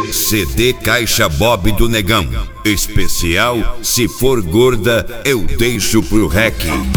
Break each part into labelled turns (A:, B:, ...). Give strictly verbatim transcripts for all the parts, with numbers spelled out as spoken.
A: C D Caixa Bob do Negão. Especial Se For Gorda Eu Deixo Pro Rec.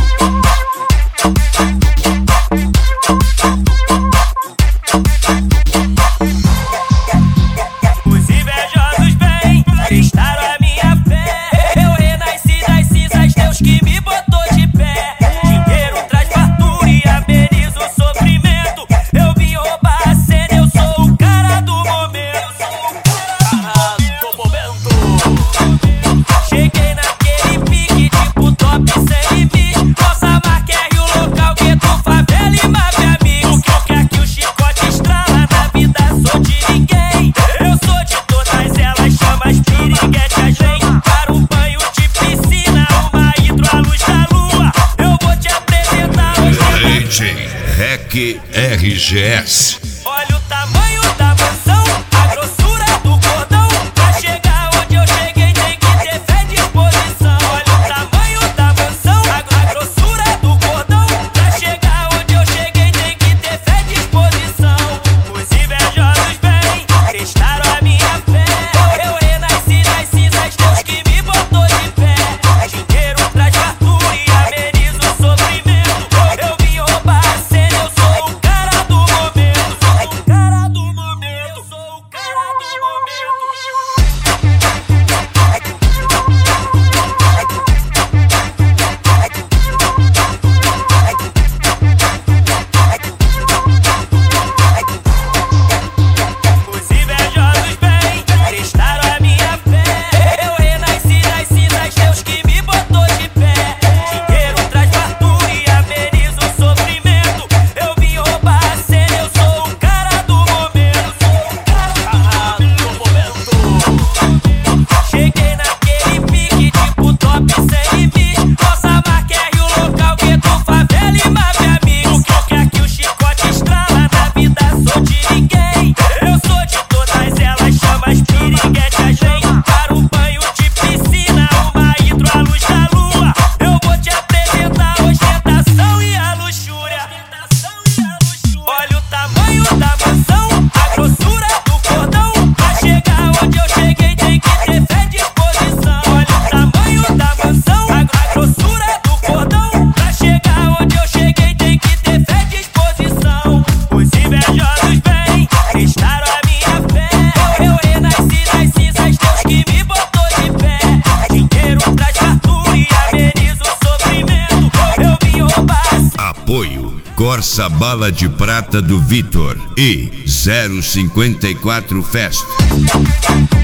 B: Os invejosos vêm, testaram a minha fé. Eu renasci das cinzas, Deus que me botou de pé. Dinheiro traz fartura e ameniza o sofrimento. Eu vim roubar a cena, eu sou o cara do momento. Cara do momento. Cheguei naquele pique, tipo top sem limite. Nossa marca é o local, gueto, favela e máfia amigo. Que eu quero que o chicote estrala, na vida sou de ninguém. Eu sou de todas elas, chama as piriguetes, vem para um banho de piscina, uma hidro à luz da lua. Eu vou te apresentar hoje.
A: D J Rec R G S.
B: Olha o tamanho da mansão, a grossura do cordão. Pra chegar onde eu cheguei tem que ter fé e disposição. Olha o tamanho da mansão, a, a grossura do cordão. Pra chegar onde eu cheguei tem que ter fé e disposição. Os invejosos vêm, testaram a minha fé. Eu renasci das cinzas, Deus que me botou de pé. Dinheiro traz fartura e ameniza o sofrimento. Eu vim roubar a cena, eu sou o cara do momento. Sou o cara do momento. Eu sou o cara do momento. Os invejosos vêm, testaram a minha fé. Eu renasci das cinzas, Deus que me botou de pé. Dinheiro traz fartura e ameniza o sofrimento. Eu vim roubar a cena, eu sou o cara do momento. Sou o cara do momento. Cheguei naquele pique, tipo top sem limite. Nossa marca é o local, gueto, favela e máfia amigo. Que eu quero que o chicote estrala, na vida sou de ninguém. Eu sou de todas elas, chama as piriguetes, vem para um banho de piscina, uma hidro à luz da lua. Eu vou te apresentar a ostentação e a luxúria. Olha o tamanho da mansão, a grossura do cordão. Pra chegar onde eu cheguei tem que ter fé e disposição. Olha o tamanho da mansão, a, a grossura do cordão. Pra chegar onde eu cheguei tem que ter fé e disposição. Os invejosos vêm, testaram a minha fé. Eu, eu renasci das cinzas, Deus que me botou de pé. Dinheiro traz fartura e ameniza o sofrimento. Eu vim roubar a
A: Apoio Corsa Bala de Prata do Vitor e zero cinquenta e quatro Fest.